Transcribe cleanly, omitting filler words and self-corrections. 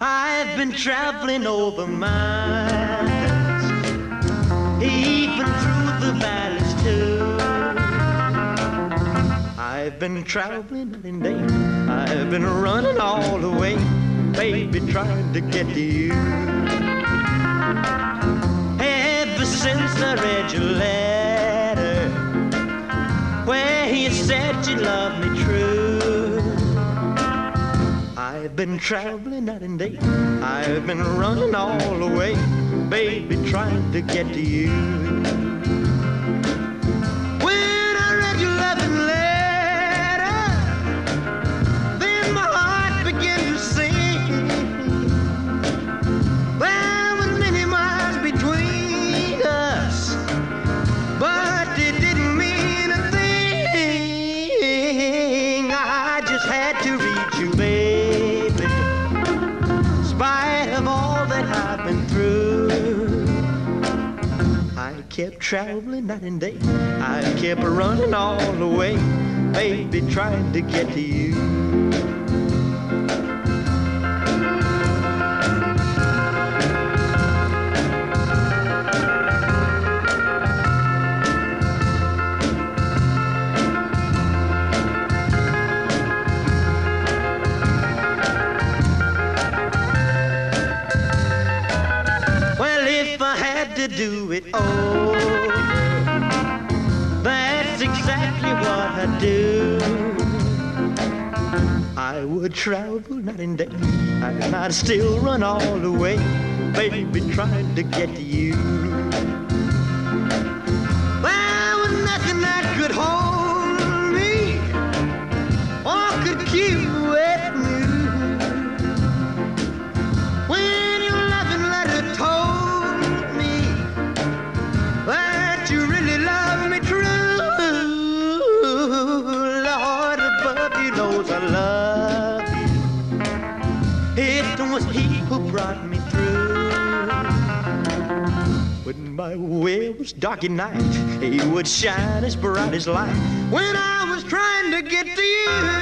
I've been traveling over miles, even through the valleys too. I've been traveling night and day. I've been running all the way, baby, trying to get to you. Ever since I read your letter, where you said you loved me true, I've been traveling night and day. I've been running all the way, baby, trying to get to you. When I read your loving letter, then my heart began to sing. There were many miles between us, but it didn't mean a thing. I just had to reach you, baby, in spite of all that I've been through. I kept traveling night and day. I kept running all the way, baby, trying to get to you. To do it over, that's exactly what I'd do. I would travel night and day, and I'd still run all the way, baby, trying to get to you. There was nothing that could hold me or could keep you at me. When your loving letter told that you really love me true, Lord above, you knows I love you. It was He who brought me through. When my way was dark at night, He would shine as bright as light when I was trying to get to you.